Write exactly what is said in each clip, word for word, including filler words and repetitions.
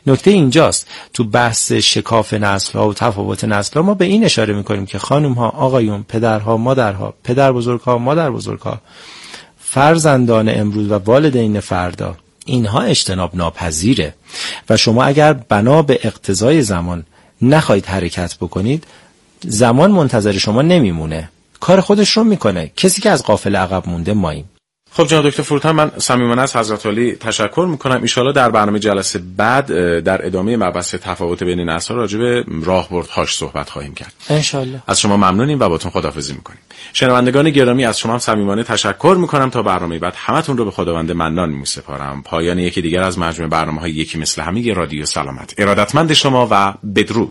نکته اینجاست تو بحث شکاف نسل‌ها و تفاوت نسل‌ها ما به این اشاره می‌کنیم که خانم‌ها، آقایون، پدرها، مادرها، پدر بزرگ‌ها، مادر بزرگ‌ها، فرزندان امروز و والدین فردا، اینها اجتناب ناپذیره و شما اگر بنا به اقتضای زمان نخواهید حرکت بکنید، زمان منتظر شما نمیمونه، کار خودش رو میکنه. کسی که از قافله عقب مونده ماییم. خب جناب دکتر فروتن، من صمیمانه از حضرت عالی تشکر میکنم. ان شاءالله در برنامه جلسه بعد در ادامه مبحث تفاوت بین نسل‌ها راجع به راهبردهاش صحبت خواهیم کرد. ان شاءالله. از شما ممنونیم و باتون خداحافظی میکنیم. شنوندگان گرامی، از شما هم صمیمانه تشکر میکنم. تا برنامه بعد همتون رو به خداوند منان میسپارم. پایان یکی دیگر از مجموعه برنامه‌های یکی مثل همه رادیو سلامت. ارادتمند شما و بدرود.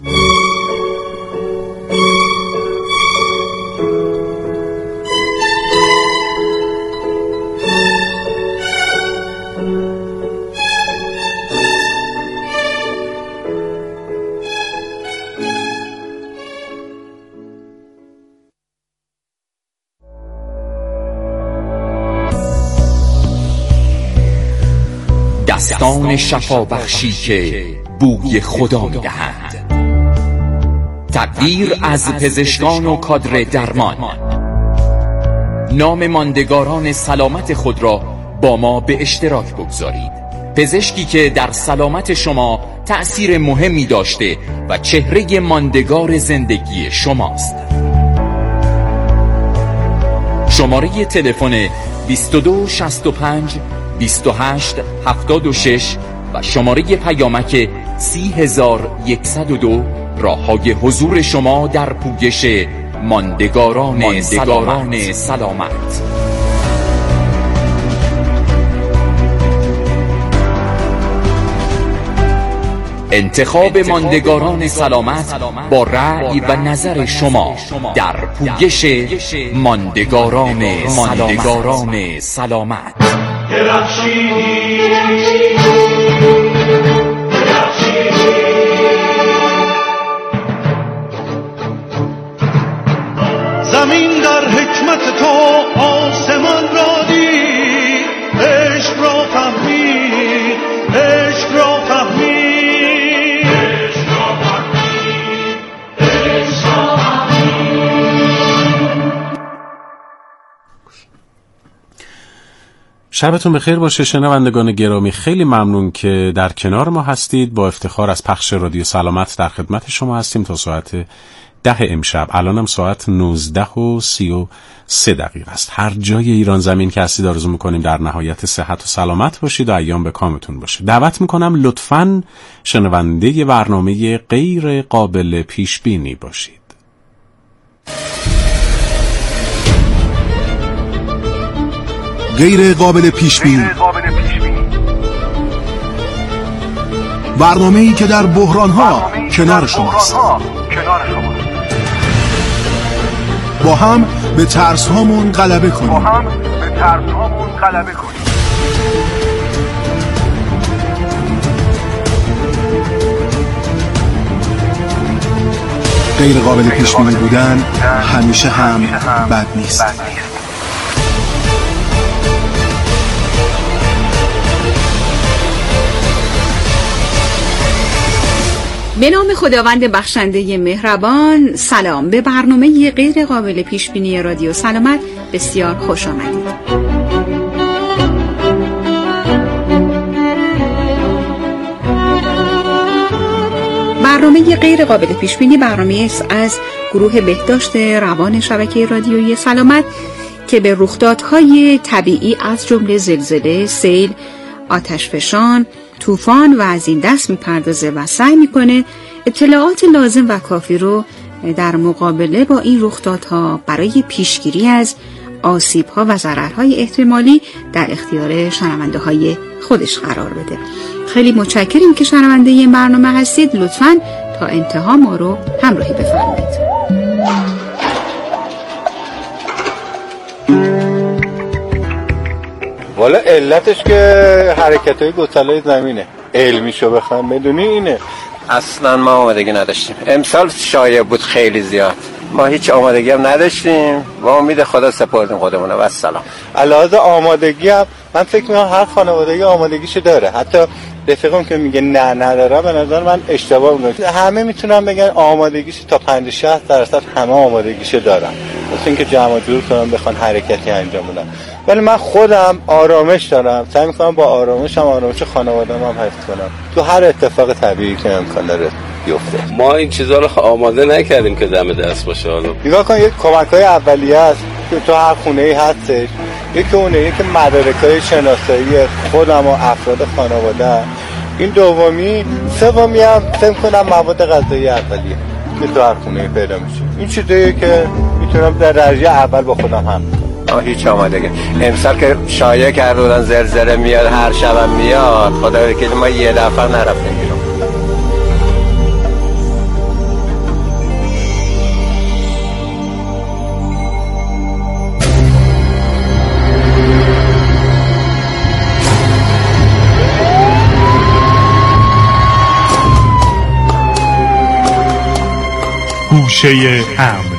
دستان شفا بخشی که بوی خدا می دهند. تقدیر از پزشکان و کادر درمان. نام ماندگاران سلامت خود را با ما به اشتراک بگذارید. پزشکی که در سلامت شما تأثیر مهمی داشته و چهره ماندگار زندگی شماست. شماره تلفن بیست و دو شصت و پنج بیست و هشت هفتاد و شش و شماره پیامک سی هزار و صد و دو راه‌های حضور شما در پویش ماندگاران, ماندگاران سلامت. سلامت انتخاب ماندگاران سلامت با رأی و نظر شما در پویش ماندگاران ماندگاران سلامت. درخشیدی زمین در حکمت تو آسمان را دید، عشق را فهمید، عشق را فهمید، عشق را فهمید، عشق را فهمید. شبتون بخیر باشه شنوندگان گرامی. خیلی ممنون که در کنار ما هستید. با افتخار از پخش رادیو سلامت در خدمت شما هستیم تا ساعت ده امشب. الانم ساعت نوزده و سی و سه دقیقه است. هر جای ایران زمین که هستید آرزو میکنیم در نهایت صحت و سلامت باشید و ایام به کامتون باشه. دعوت میکنم لطفاً شنونده برنامه غیر قابل پیش بینی باشید. غیر قابل پیش بینی، برنامه‌ای که در بحران‌ها کنار شماست. با هم به ترس‌هامون غلبه کنیم. با هم به ترس‌هامون غلبه کنیم. غیر قابل پیش بینی بودن همیشه هم بد نیست. به نام خداوند بخشنده مهربان. سلام. به برنامه غیر قابل پیش بینی رادیو سلامت بسیار خوش آمدید. برنامه غیر قابل پیش بینی برنامه است از گروه بهداشت روان شبکه رادیویی سلامت که به رخدادهای طبیعی از جمله زلزله، سیل، آتشفشان، طوفان و از این دست میپردازه و سعی میکنه اطلاعات لازم و کافی رو در مقابله با این رخدادها برای پیشگیری از آسیب‌ها و ضررهای احتمالی در اختیار شنونده های خودش قرار بده. خیلی متشکریم که شنونده این برنامه هستید. لطفاً تا انتها ما رو همراهی بفرمایید. والا علتش که حرکت‌های گسلای زمینه. علمیشو بخوام بدونی اینه. اصلا ما آمادگی نداشتیم. امسال شایع بود خیلی زیاد. ما هیچ آمادگی هم نداشتیم. با امید خدا سپردیم خودمون و السلام. علاوه آمادگی هم من فکر می‌کنم هر خانوادگی آمادگیشو داره. حتی رفیقم که میگه نه ندارم، به نظر من اشتباه میکنه. همه میتونن بگن آمادگیش تا پنجاه شصت درصد همه آمادگیشو دارن، مثل اینکه جمع جور کنن بخوان حرکتی انجام بدن. ولی من خودم آرامش دارم، سعی میکنم با آرامشم آرامش خانواده‌ام هم حفظ کنم تو هر اتفاق طبیعی که امکان داره بیفته. ما این چیزا رو آماده نکردیم که دم دست باشه. حالا نگاه کن، یک کمک‌های اولیه است که تو هر خونه‌ای هستش. یکی اونه، یکی مدارک‌های شناسایی خودم و افراد خانواده. این دومی، سومی هم فکر کنم مواد غذایی اولیه که تو هر خونه‌ای پیدا میشه. این چیزاییه که میتونم در درجه اول با خودم هم آه هیچ آمادگی. امسال که شایعه کرده بودن زلزله میاد، هر شبم میاد، خدا وکیل ما یه دفعه نرفتیم بیرون. گوشه امن.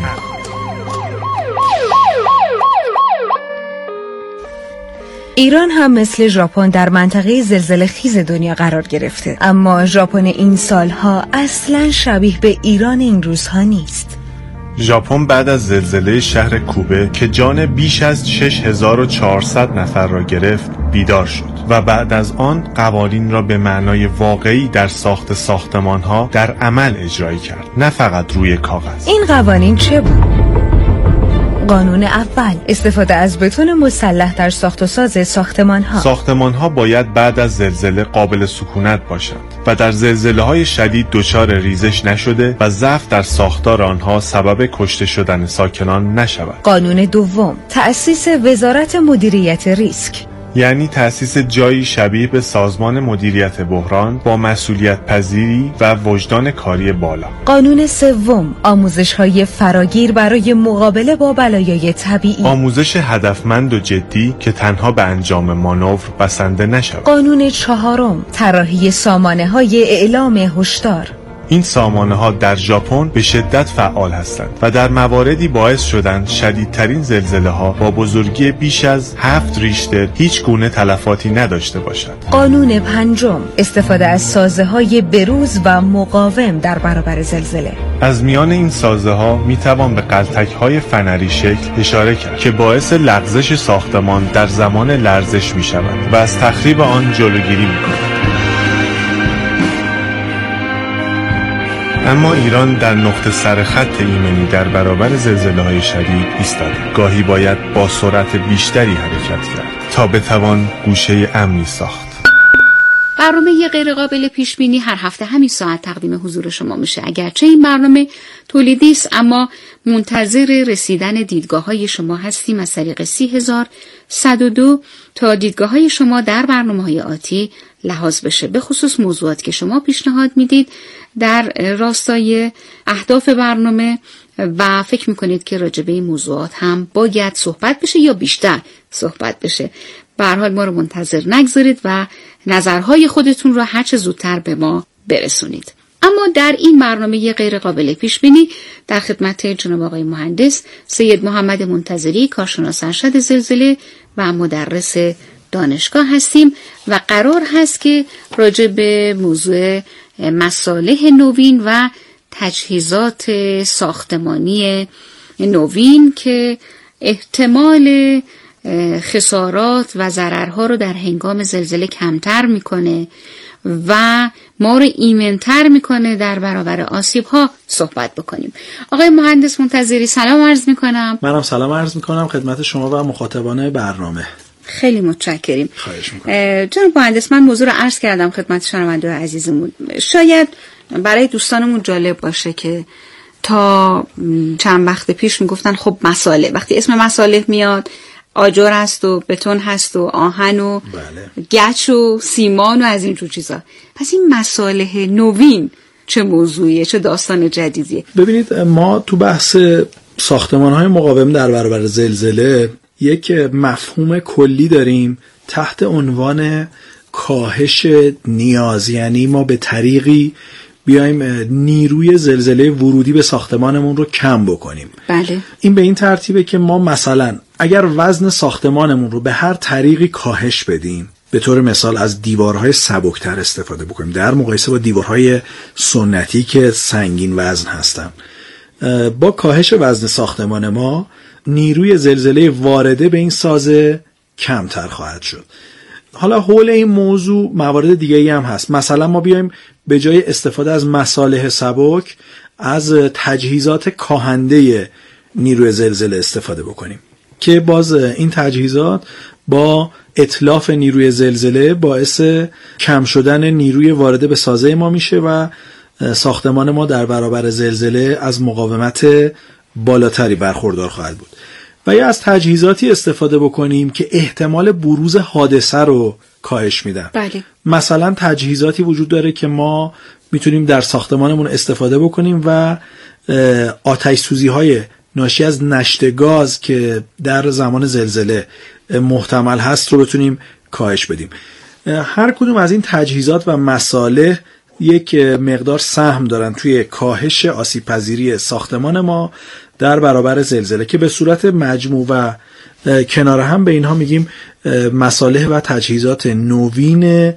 ایران هم مثل ژاپن در منطقه زلزله خیز دنیا قرار گرفته، اما ژاپن این سالها اصلاً شبیه به ایران این روزها نیست. ژاپن بعد از زلزله شهر کوبه که جان بیش از شش هزار و چهارصد نفر را گرفت بیدار شد و بعد از آن قوانین را به معنای واقعی در ساخت ساختمان‌ها در عمل اجرایی کرد، نه فقط روی کاغذ. این قوانین چه بود؟ قانون اول، استفاده از بتون مسلح در ساخت و ساز ساختمان‌ها. ساختمان‌ها باید بعد از زلزله قابل سکونت باشند و در زلزله‌های شدید دچار ریزش نشده و ضعف در ساختار آنها سبب کشته شدن ساکنان نشود. قانون دوم، تأسیس وزارت مدیریت ریسک، یعنی تأسیس جایی شبیه به سازمان مدیریت بحران با مسئولیت پذیری و وجدان کاری بالا. قانون سوم، آموزش‌های فراگیر برای مقابله با بلایای طبیعی. آموزش هدفمند و جدی که تنها به انجام مانور بسنده نشود. قانون چهارم، طراحی سامانه‌های اعلام هشدار. این سامانه‌ها در ژاپن به شدت فعال هستند و در مواردی باعث شدند شدیدترین زلزله‌ها با بزرگی بیش از هفت ریشتر هیچ گونه تلفاتی نداشته باشد. قانون پنجم، استفاده از سازه‌های بروز و مقاوم در برابر زلزله. از میان این سازه‌ها میتوان به غلتک‌های فنری شکل اشاره کرد که باعث لغزش ساختمان در زمان لرزش می‌شوند و از تخریب آن جلوگیری می‌کنند. اما ایران در نقطه سرخط ایمنی در برابر زلزله‌های شدید ایستاده. گاهی باید با سرعت بیشتری حرکت کرد تا بتوان گوشه امنی ساخت. برنامه غیر قابل پیش بینی هر هفته همین ساعت تقدیم حضور شما میشه. اگرچه این برنامه تولیدی است، اما منتظر رسیدن دیدگاه‌های شما هستیم از طریق سی هزار و صد و دو تا دیدگاه‌های شما در برنامه‌های آتی لحاظ بشه، به خصوص موضوعات که شما پیشنهاد میدید در راستای اهداف برنامه و فکر میکنید که راجع به این موضوعات هم باید صحبت بشه یا بیشتر صحبت بشه. به هر حال ما رو منتظر نگذارید و نظرهای خودتون رو هر چه زودتر به ما برسونید. اما در این برنامه غیر قابل پیش بینی در خدمت جناب آقای مهندس سید محمد منتظری، کارشناس ارشد زلزله و مدرس دانشگاه هستیم و قرار هست که راجع به موضوع مصالح نوین و تجهیزات ساختمانی نوین که احتمال خسارات و ضررها رو در هنگام زلزله کمتر میکنه و ما رو ایمن‌تر میکنه در برابر آسیب‌ها صحبت بکنیم. آقای مهندس منتظری سلام عرض میکنم. منم سلام عرض میکنم خدمت شما و مخاطبان برنامه. خیلی متشکریم. خواهش میکنم. جناب مهندس، من موضوع رو عرض کردم خدمت شنونده‌های عزیزمون. شاید برای دوستانمون جالب باشه که تا چند وقت پیش میگفتن خب مصالح، وقتی اسم مصالح میاد آجر هست و بتون هست و آهن و بله. گچ و سیمان و از این جور چیزا. پس این مصالح نوین چه موضوعیه، چه داستان جدیدیه؟ ببینید، ما تو بحث ساختمان‌های مقاوم در برابر زلزله یک مفهوم کلی داریم تحت عنوان کاهش نیاز، یعنی ما به طریقی بیایم نیروی زلزله ورودی به ساختمانمون رو کم بکنیم. بله. این به این ترتیبه که ما مثلا اگر وزن ساختمانمون رو به هر طریقی کاهش بدیم، به طور مثال از دیوارهای سبکتر استفاده بکنیم در مقایسه با دیوارهای سنتی که سنگین وزن هستن. با کاهش وزن ساختمان ما نیروی زلزله وارده به این سازه کمتر خواهد شد. حالا حول این موضوع موارد دیگه‌ای هم هست. مثلا ما بیایم به جای استفاده از مصالح سبک از تجهیزات کاهنده نیروی زلزله استفاده بکنیم که باز این تجهیزات با اتلاف نیروی زلزله باعث کم شدن نیروی وارده به سازه ما میشه و ساختمان ما در برابر زلزله از مقاومت بالاتری برخوردار خواهد بود. و یا از تجهیزاتی استفاده بکنیم که احتمال بروز حادثه رو کاهش میدن. بله. مثلا تجهیزاتی وجود داره که ما میتونیم در ساختمانمون استفاده بکنیم و آتش سوزی های ناشی از نشت گاز که در زمان زلزله محتمل هست رو بتونیم کاهش بدیم. هر کدوم از این تجهیزات و مصالح یک مقدار سهم دارن توی کاهش آسیب پذیری ساختمان ما در برابر زلزله که به صورت مجموع و کنار هم به اینها میگیم مصالح و تجهیزات نوین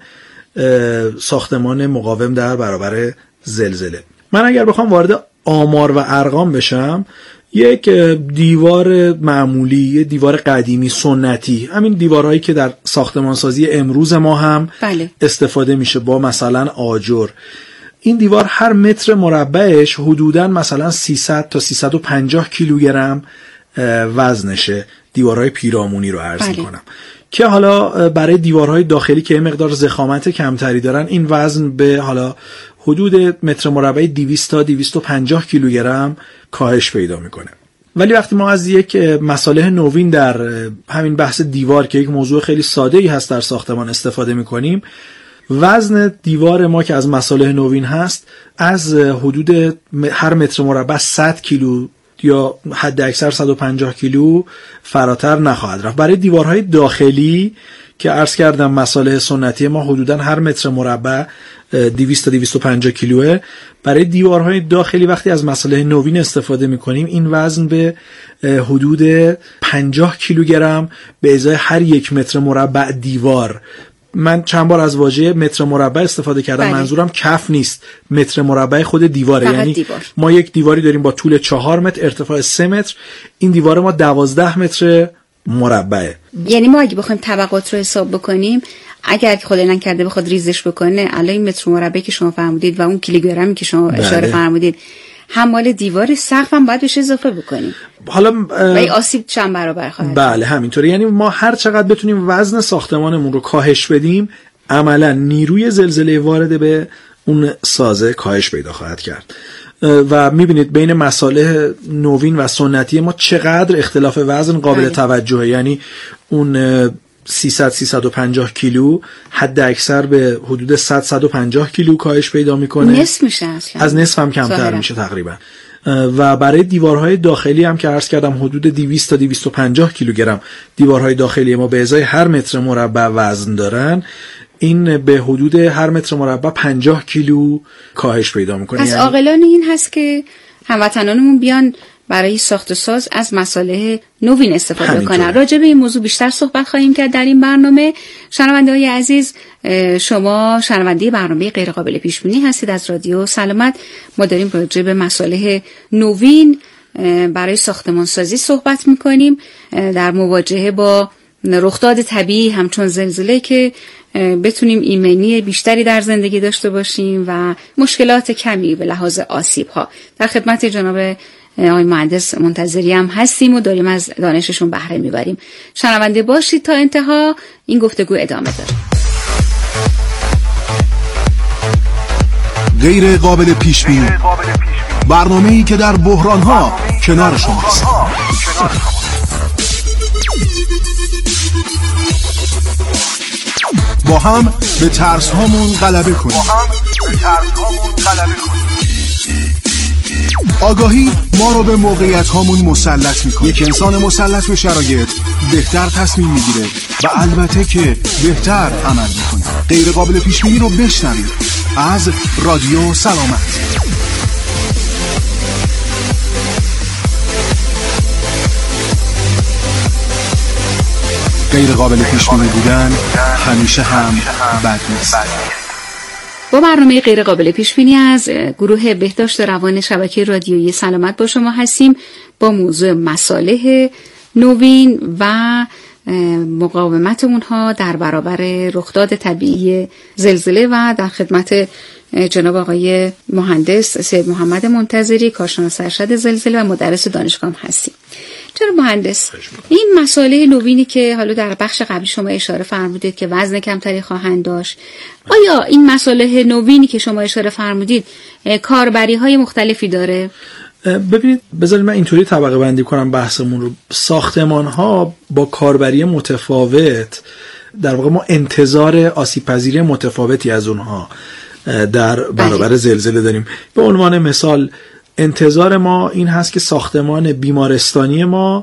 ساختمان مقاوم در برابر زلزله. من اگر بخوام وارد آمار و ارقام بشم، یک دیوار معمولی، یک دیوار قدیمی سنتی، همین دیوارهایی که در ساختمانسازی امروز ما هم بله. استفاده میشه با مثلا آجر، این دیوار هر متر مربعش حدوداً مثلا سیصد تا سیصد و پنجاه کیلوگرم وزنشه. دیوارهای پیرامونی رو عرض بله. میکنم که حالا برای دیوارهای داخلی که مقدار ضخامت کمتری دارن این وزن به حالا حدود متر مربع دویست تا دویست و پنجاه کیلوگرم کاهش پیدا میکنه. ولی وقتی ما از یک مصالح نوین در همین بحث دیوار که یک موضوع خیلی ساده‌ای هست در ساختمان استفاده میکنیم، وزن دیوار ما که از مصالح نوین هست از حدود هر متر مربع صد کیلو یا حد اکثر صد و پنجاه کیلو فراتر نخواهد رفت. برای دیوارهای داخلی که عرض کردم مصالح سنتی ما حدوداً هر متر مربع دویست تا دویست و پنجاه کیلوه. برای دیوارهای داخلی وقتی از مصالح نوین استفاده میکنیم این وزن به حدود پنجاه کیلوگرم به ازای هر یک متر مربع دیوار. من چند بار از واژه متر مربع استفاده کردم. بله. منظورم کف نیست، متر مربع خود دیواره. یعنی دیوار. ما یک دیواری داریم با طول چهار متر، ارتفاع سه متر، این دیوار ما دوازده متر مربعه. یعنی ما اگه بخوایم طبقات رو حساب بکنیم، اگر خدای نکرده بخواد ریزش بکنه، الان متر مربع که شما فرمودید و اون کیلوگرمی که شما بله. اشاره فرمودید، حمال دیوار سقف هم باید بهش اضافه بکنیم. حالا و این آسیب چند برابر خواهد. بله همینطوره. یعنی ما هر چقدر بتونیم وزن ساختمانمون رو کاهش بدیم، عملا نیروی زلزله وارده به اون سازه کاهش پیدا خواهد کرد. و میبینید بین مصالح نوین و سنتی ما چقدر اختلاف وزن قابل بله. توجهه. یعنی اون سیصد سیصد و پنجاه کیلو حد اکثر به حدود صد صد و پنجاه کیلو کاهش پیدا میکنه. نصف میشه اصلا. از نصف هم کمتر ظاهرا. میشه تقریبا. و برای دیوارهای داخلی هم که عرض کردم حدود دویست تا دویست و پنجاه کیلوگرم دیوارهای داخلی ما به ازای هر متر مربع وزن دارن، این به حدود هر متر مربع پنجاه کیلو کاهش پیدا میکنه. پس یعنی عاقلانه این هست که هموطنانمون بیان برای ساخت و ساز از مصالح نوین استفاده کنن. راجع به این موضوع بیشتر صحبت خواهیم کرد در این برنامه. شنونده‌های عزیز، شما شنونده برنامه غیر قابل پیش بینی هستید از رادیو سلامت. ما داریم راجع به مصالح نوین برای ساختمان سازی صحبت می‌کنیم در مواجهه با رخداد طبیعی همچون زلزله که بتونیم ایمنی بیشتری در زندگی داشته باشیم و مشکلات کمی به لحاظ آسیب‌ها. در خدمت جناب آقای مهندس منتظری هم هستیم و داریم از دانششون بهره میبریم. شنونده باشید تا انتها، این گفتگو ادامه داره. غیر قابل پیش بینی، برنامه‌ای که در بحران‌ها کنار شماست. با هم به ترس‌هامون غلبه کنیم. با هم به ترس‌هامون غلبه کنیم. آگاهی ما رو به موقعیت هامون مسلط میکنه. یک انسان مسلط به شرایط بهتر تصمیم میگیره و البته که بهتر عمل میکنه. غیر قابل پیش بینی رو بشنوید از رادیو سلامت. غیر قابل پیش بینی بودن همیشه هم بد نیست. با برنامه غیر قابل پیش بینی از گروه بهداشت روان شبکه رادیویی سلامت با شما هستیم با موضوع مصالح نوین و مقاومت اونها در برابر رخداد طبیعی زلزله و در خدمت جناب آقای مهندس سید محمد منتظری، کارشناس ارشد زلزله و مدرس دانشگاه هستیم. جناب مهندس، این مصالح نوینی که حالا در بخش قبلی شما اشاره فرمودید که وزن کمتری خواهند داشت، آیا این مصالح نوینی که شما اشاره فرمودید کاربری های مختلفی داره؟ ببینید، بذارید من اینطوری طبقه بندی کنم بحثمون رو. ساختمان ها با کاربری متفاوت، در واقع ما انتظار آسیب پذیری متفاوتی از اونها در برابر زلزله داریم. به عنوان مثال انتظار ما این هست که ساختمان بیمارستانی ما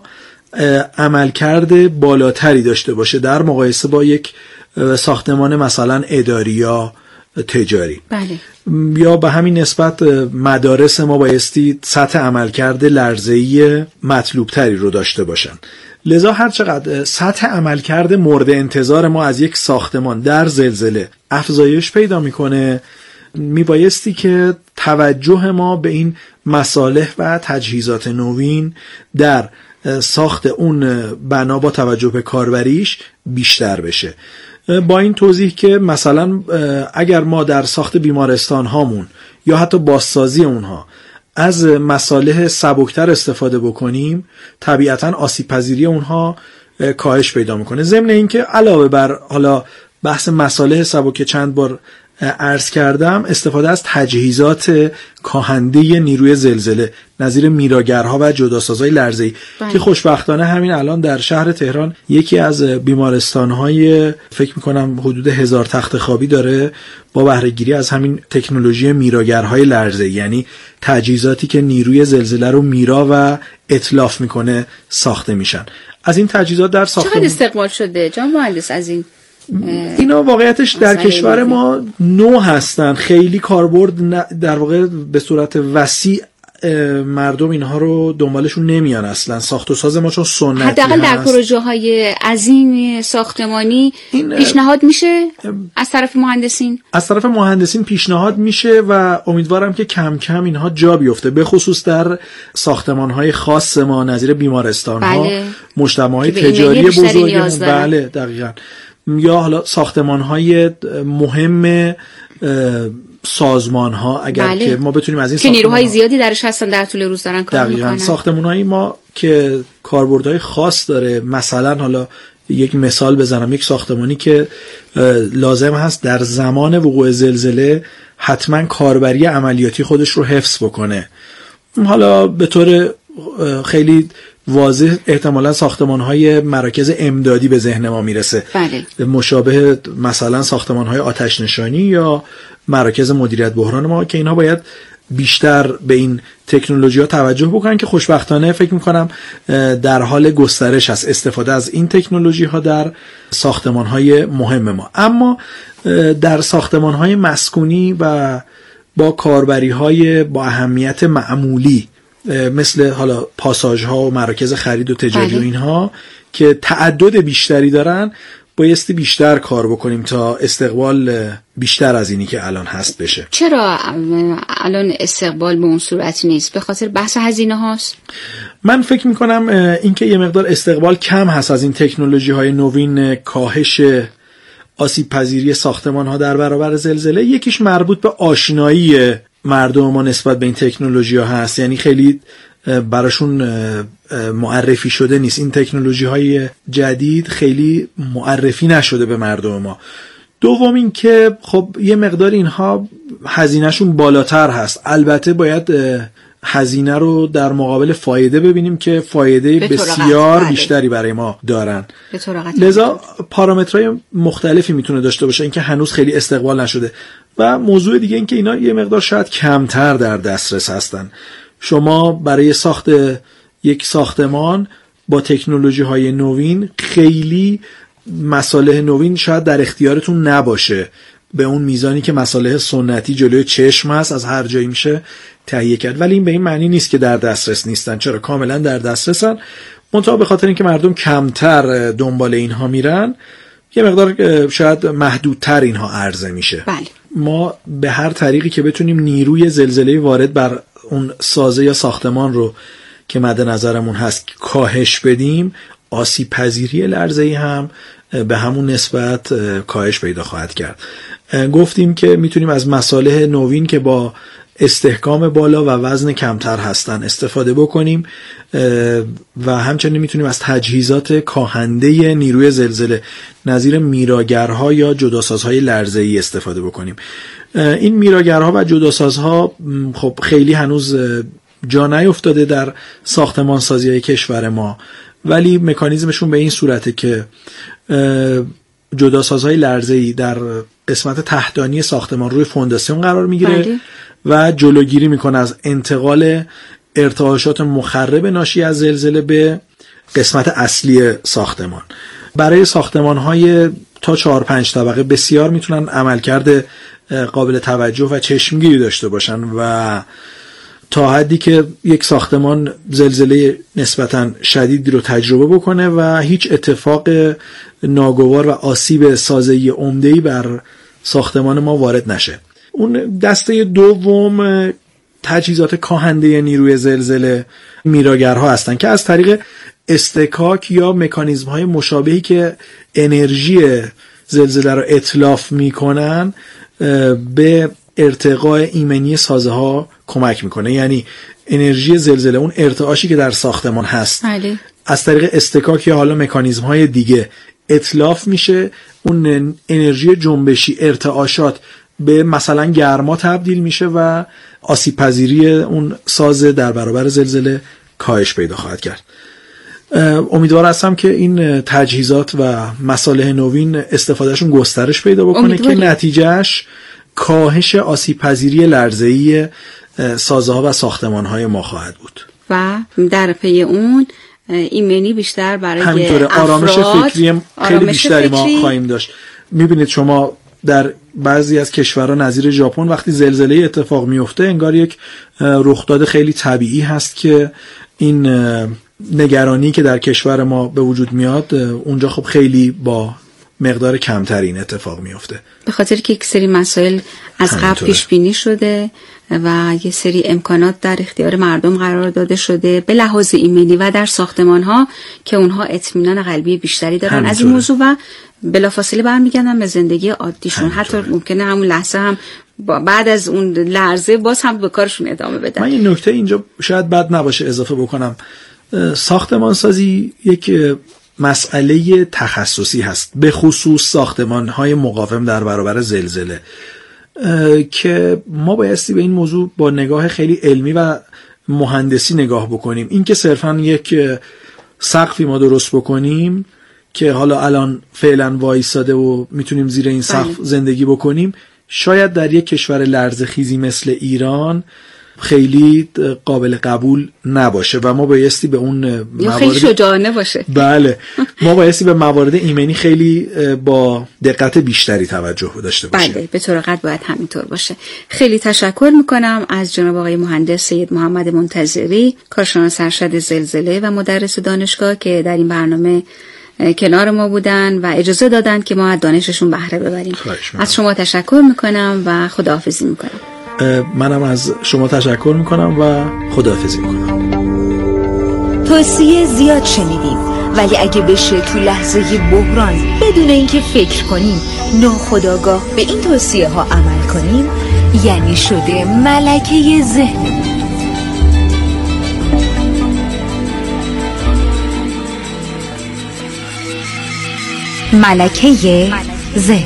عملکرد بالاتری داشته باشه در مقایسه با یک ساختمان مثلا اداری یا تجاری. بله. یا به همین نسبت مدارس ما بایستی سطح عملکرد لرزه‌ای مطلوب تری رو داشته باشن. لذا هر چقدر سطح عملکرد مورد انتظار ما از یک ساختمان در زلزله افزایش پیدا میکنه، میبایستی که توجه ما به این مصالح و تجهیزات نوین در ساخت اون بنا با توجه به کاربریش بیشتر بشه. با این توضیح که مثلا اگر ما در ساخت بیمارستان هامون یا حتی بازسازی اونها از مصالح سبکتر استفاده بکنیم، طبیعتاً آسیب پذیری اونها کاهش پیدا میکنه. ضمن اینکه علاوه بر حالا بحث مصالح سبک چند بار عرض کردم، استفاده از تجهیزات کاهنده نیروی زلزله نظیر میراگرها و جداسازهای لرزه‌ای که خوشبختانه همین الان در شهر تهران یکی از بیمارستان‌های فکر می‌کنم حدود هزار تخت خوابی داره با بهره‌گیری از همین تکنولوژی میراگرهای لرزه‌ای، یعنی تجهیزاتی که نیروی زلزله رو میرا و اتلاف میکنه ساخته میشن. از این تجهیزات در ساختمان چقدر استقبال شده جان مهندس از این؟ اینا واقعیتش در کشور ما نو هستن، خیلی کاربرد در واقع به صورت وسیع مردم اینها رو دنبالشون نمیان اصلا. ساخت و ساز ما چون سنتی هست، حداقل در پروژه های عظیم ساختمانی پیشنهاد میشه از طرف مهندسین از طرف مهندسین پیشنهاد میشه و امیدوارم که کم کم اینها جا بیفته، به خصوص در ساختمان های خاص ما نظیر بیمارستان ها، بله. مجتمع های تجاری بزرگ، بله دقیقاً، یا حالا ساختمان های مهم سازمان ها اگر بله. که ما بتونیم از این که نیروهای زیادی درش هستن در طول روز دارن کار میکنن. دقیقاً ساختمان های ما که کاربردهای خاص داره، مثلا حالا یک مثال بزنم، یک ساختمانی که لازم هست در زمان وقوع زلزله حتما کاربری عملیاتی خودش رو حفظ بکنه، حالا به طور خیلی واضح احتمالا ساختمان‌های مراکز امدادی به ذهن ما میرسه، بله. مشابه مثلا ساختمان‌های آتش نشانی یا مراکز مدیریت بحران ما، که اینها باید بیشتر به این تکنولوژی‌ها توجه بکنن که خوشبختانه فکر می‌کنم در حال گسترش هست استفاده از این تکنولوژی‌ها در ساختمان‌های مهم ما. اما در ساختمان‌های مسکونی و با کاربری‌های با اهمیت معمولی مثل حالا پاساژها و مراکز خرید و تجاری و اینها که تعدد بیشتری دارن، بایستی بیشتر کار بکنیم تا استقبال بیشتر از اینی که الان هست بشه. چرا الان استقبال به اون صورت نیست؟ به خاطر بحث هزینه هاست؟ من فکر میکنم اینکه یه مقدار استقبال کم هست از این تکنولوژی های نوین، کاهش آسیب پذیری ساختمان ها در برابر زلزله، یکیش مربوط به آشنایی مردم ما نسبت به این تکنولوژی ها هست، یعنی خیلی براشون معرفی شده نیست. این تکنولوژی های جدید خیلی معرفی نشده به مردم ما. دوم این که خب یه مقدار اینها هزینهشون بالاتر هست، البته باید هزینه رو در مقابل فایده ببینیم که فایده بسیار بیشتری برای ما دارن، لذا پارامترهای مختلفی میتونه داشته باشه، اینکه هنوز خیلی استقبال نشده. و موضوع دیگه این که اینا یه مقدار شاید کمتر در دسترس هستن. شما برای ساخت یک ساختمان با تکنولوژی های نوین خیلی مصالح نوین شاید در اختیارتون نباشه به اون میزانی که مصالح سنتی جلوی چشم هست، از هر جایی میشه تهیه کرد، ولی این به این معنی نیست که در دسترس نیستن. چرا؟ کاملا در دسترسن. منتها به خاطر اینکه مردم کمتر دنبال اینها میرن یه مقدار شاید محدودتر اینها عرضه میشه. بله. ما به هر طریقی که بتونیم نیروی زلزله وارد بر اون سازه یا ساختمان رو که مد نظرمون هست کاهش بدیم، آسیب پذیری لرزه‌ای هم به همون نسبت کاهش پیدا خواهد کرد. گفتیم که میتونیم از مصالح نوین که با استحکام بالا و وزن کمتر هستن استفاده بکنیم و همچنین میتونیم از تجهیزات کاهنده نیروی زلزله نظیر میراگرها یا جداسازهای لرزه‌ای استفاده بکنیم. این میراگرها و جداسازها خب خیلی هنوز جا نیفتاده در ساختمان سازی کشور ما، ولی مکانیزمشون به این صورته که جداسازهای لرزه‌ای در قسمت تحتانی ساختمان روی فونداسیون قرار میگیره و جلوگیری میکنه از انتقال ارتعاشات مخرب ناشی از زلزله به قسمت اصلی ساختمان. برای ساختمان‌های تا چهار پنج طبقه بسیار میتونن عملکرد قابل توجه و چشمگیری داشته باشن و تا حدی که یک ساختمان زلزله نسبتاً شدیدی رو تجربه بکنه و هیچ اتفاق ناگوار و آسیب سازه‌ای عمده‌ای بر ساختمان ما وارد نشه. اون دسته دوم تجهیزات کاهنده نیروی زلزله میراگرها هستن که از طریق استکاک یا مکانیزم‌های مشابهی که انرژی زلزله رو اتلاف میکنن به ارتقاء ایمنی سازه ها کمک میکنه. یعنی انرژی زلزله، اون ارتعاشی که در ساختمان هست بله. از طریق استکاک یا حالا مکانیزم های دیگه اتلاف میشه، اون انرژی جنبشی ارتعاشات به مثلا گرما تبدیل میشه و آسیب پذیری اون سازه در برابر زلزله کاهش پیدا خواهد کرد. امیدوار هستم که این تجهیزات و مصالح نوین استفادهشون گسترش پیدا بکنه که نتیجهش کاهش آسیب پذیری لرزه‌ای سازه ها و ساختمان های ما خواهد بود و در پی اون ایمنی بیشتر برای همینطوره آرامش فکری خیلی آرامش بیشتری فکری. ما خواهیم داشت. میبینید شما در بعضی از کشورها نظیر ژاپن وقتی زلزله اتفاق میفته انگار یک رخداد خیلی طبیعی هست که این نگرانی که در کشور ما به وجود میاد اونجا خب خیلی با مقدار کمتر این اتفاق میفته، به خاطر که یک سری مسائل از قبل پیش بینی شده و یه سری امکانات در اختیار مردم قرار داده شده به لحاظ ایمنی و در ساختمان ها که اونها اطمینان قلبی بیشتری دارن از این موضوع و بلافاصله برمیگردن به زندگی عادیشون. حتی ممکنه همون لحظه هم بعد از اون لرزه باز هم به کارشون ادامه بدن. من این نکته اینجا شاید بد نباشه اضافه بکنم، ساختمان سازی یک مسئله تخصصی هست، به خصوص ساختمان‌های مقاوم در برابر زلزله، که ما بایستی به این موضوع با نگاه خیلی علمی و مهندسی نگاه بکنیم. این که صرفاً یک سقفی ما درست بکنیم که حالا الان فعلا وایساده و میتونیم زیر این سقف زندگی بکنیم، شاید در یک کشور لرزه‌خیزی مثل ایران خیلی قابل قبول نباشه و ما بایستی به اون موارد خیلی شجاعانه باشه. بله ما بایستی به موارد ایمنی خیلی با دقت بیشتری توجه داشته باشیم. بله به طور قطع باید همینطور باشه. خیلی تشکر میکنم از جناب آقای مهندس سید محمد منتظری، کارشناس ارشد زلزله و مدرس دانشگاه که در این برنامه کنار ما بودن و اجازه دادن که ما از دانششون بهره ببریم. از شما تشکر میکنم و خداحافظی میکنم. منم از شما تشکر میکنم و خداحافظی میکنم. توصیه زیاد شنیدیم، ولی اگه بشه تو لحظه بحران بدون اینکه فکر کنیم ناخودآگاه به این توصیه ها عمل کنیم، یعنی شده ملکه ذهنمون. ملکه ذهن.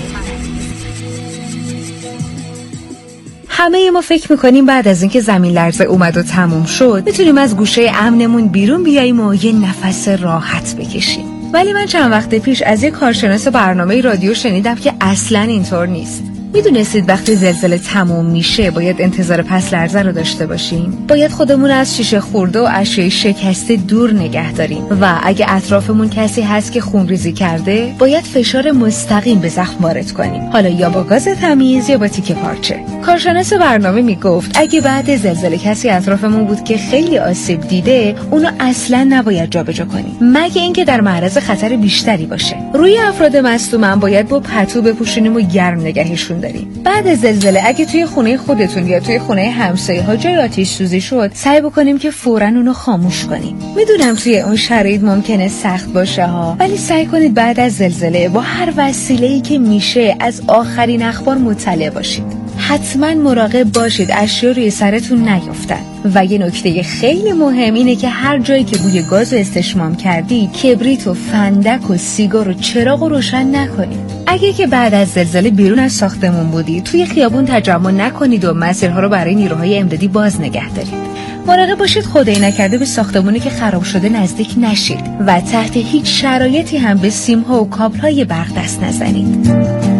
همه ما فکر میکنیم بعد از اینکه زمین لرزه اومد و تموم شد میتونیم از گوشه امنمون بیرون بیاییم و یه نفس راحت بکشیم، ولی من چند وقت پیش از یک کارشناس برنامه رادیو شنیدم که اصلاً اینطور نیست. میدونستید وقتی زلزله تموم میشه باید انتظار پس لرزه رو داشته باشیم؟ باید خودمون از شیشه خورده و اشیاء شکسته دور نگه داریم و اگه اطرافمون کسی هست که خونریزی کرده باید فشار مستقیم به زخم وارد کنیم، حالا یا با گاز تمیز یا با تیکه پارچه. کارشناس برنامه میگفت اگه بعد زلزله کسی اطرافمون بود که خیلی آسیب دیده، اونو اصلا نباید جابجا کنیم مگه اینکه در معرض خطر بیشتری باشه. روی افراد مصدوم باید با پتو بپوشونیم و گرم نگهشون داریم. بعد از زلزله اگه توی خونه خودتون یا توی خونه همسایه‌ها جای آتش سوزی شد، سعی بکنیم که فوراً اونو خاموش کنیم. میدونم توی اون شرایط ممکنه سخت باشه ها، ولی سعی کنید بعد از زلزله با هر وسیله‌ای که میشه از آخرین اخبار مطلع باشید. حتما مراقب باشید اشیا روی سرتون نیفتن. و یه نکته خیلی مهم اینه که هر جایی که بوی گاز رو استشمام کردید، کبریت و فندک و سیگار و چراغ رو روشن نکنید. اگه که بعد از زلزله بیرون از ساختمون بودید، توی خیابون تجمع نکنید و مسیرها رو برای نیروهای امدادی باز نگه دارید. مراقب باشید خدای نکرده به ساختمونی که خراب شده نزدیک نشید و تحت هیچ شرایطی هم به سیم‌ها و کابل‌های برق دست نزنید.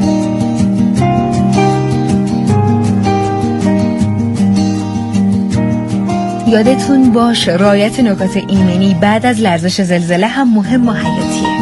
یادتون باشه رعایت نکات ایمنی بعد از لرزش زلزله هم مهم و حیاتیه.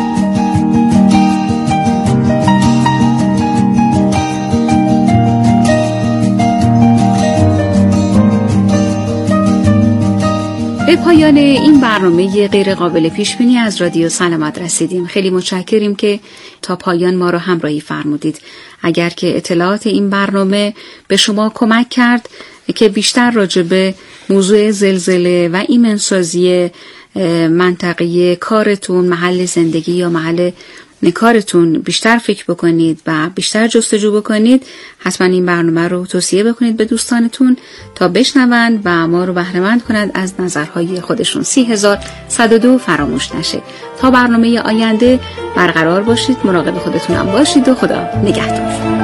به پایان این برنامه غیر قابل پیش بینی از رادیو سلامت رسیدیم. خیلی متشکریم که تا پایان ما رو همراهی فرمودید. اگر که اطلاعات این برنامه به شما کمک کرد که بیشتر راجع به موضوع زلزله و ایمنسازی منطقه کارتون، محل زندگی یا محل کارتون بیشتر فکر بکنید و بیشتر جستجو بکنید، حتما این برنامه رو توصیه بکنید به دوستانتون تا بشنوند و ما رو بهره مند کنند از نظرهای خودشون. سی هزار صد و دو فراموش نشه. تا برنامه آینده برقرار باشید، مراقب خودتون هم باشید و خدا نگهدار.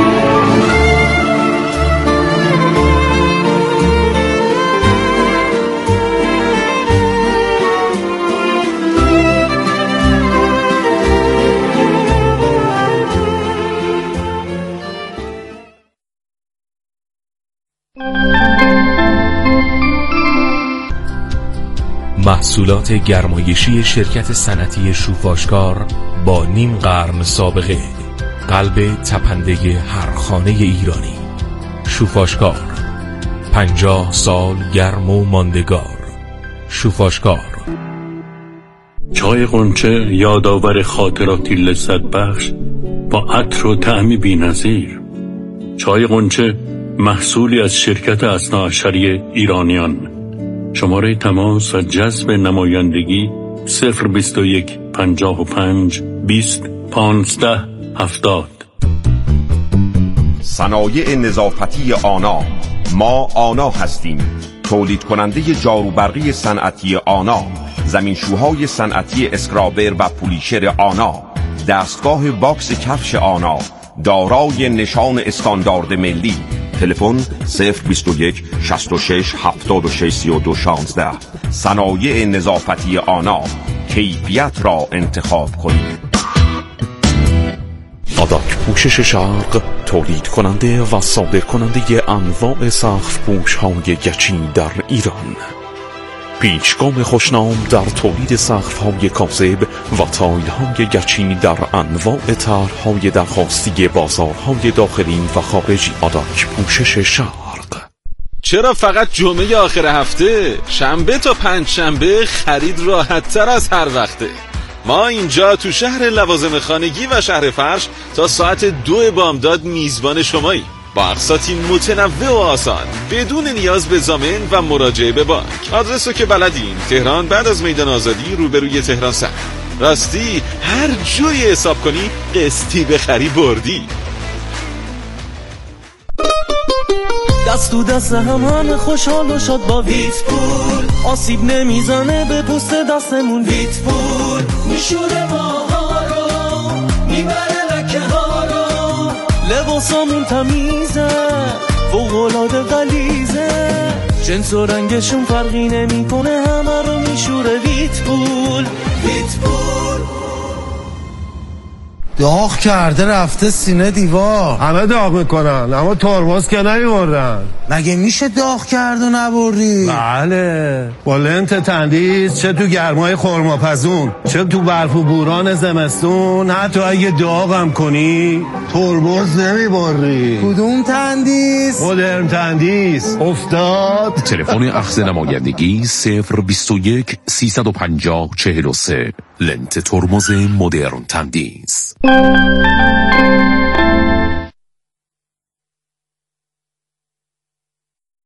محصولات گرمایشی شرکت صنعتی شوفاشکار با نیم قرن سابقه، قلب تپنده هر خانه ایرانی. شوفاشکار، پنجاه سال گرم و ماندگار. شوفاشکار. چای غنچه یادآور خاطراتی لذت بخش با عطر و طعمی بی‌نظیر. چای غنچه محصولی از شرکت اثناعشری ایرانیان. شماره تماس و جذب نمایندگی صفر بیست و یک پنجاه و پنج بیست پانزده هفتاد. صنایع نظافتی آنا. ما آنا هستیم، تولید کننده جاروبرقی صنعتی آنا، زمینشوهای صنعتی اسکرابر و پولیشر آنا، دستگاه باکس کفش آنا دارای نشان استاندارد ملی. تلفن صفر بیست و یک شصت و شش هفتاد و شش سی و دو شانزده. صنایع نظافتی آنا، کیفیت را انتخاب کنید. آداک پوشش شرق، تولید کننده و صادر کننده انواع سقف پوش های گچی در ایران. پیشگام خوشنام در تولید سقف های کاذب و تایل های گچی در انواع طرح های درخواستی بازارهای داخلی و خارجی. آداک پوشش شرق. چرا فقط جمعه آخر هفته؟ شنبه تا پنج شنبه خرید راحت تر از هر وقته. ما اینجا تو شهر لوازم خانگی و شهر فرش تا ساعت دو بامداد میزبان شمایی، با اقساطی متنوع و آسان بدون نیاز به ضامن و مراجعه به بانک. آدرسو که بلدین، تهران بعد از میدان آزادی روبروی تهران سر. راستی هر جوی حساب کنی قسطی بخری بردی. دست تو دست همان خوشحال و شاد با ویت پول، آسیب نمیزنه به پوست دستمون. ویت پول میشوره ماها رو، میبره لکه ها رو، لباسامون تمیزه فوق‌العاده غلیظه، جنس و رنگشون فرقی نمیکنه، همه رو میشوره. ویت پول. ویت پول. داغ کرده رفته سینه دیوار. همه داغ میکنن اما ترمز که نمیبردن. مگه میشه داغ کرد و نبردی؟ بله، با لنت تندیس چه تو گرمای خرماپزون چه تو برف و بوران زمستون، حتی اگه داغم کنی ترمز نمیبری. کدوم تندیس؟ مدرن تندیس. افتاد. تلفن اخذ نمایندگی صفر بیست و یک سیصد و پنجاه چهل و سه. لنت ترمز مدرن تندیس.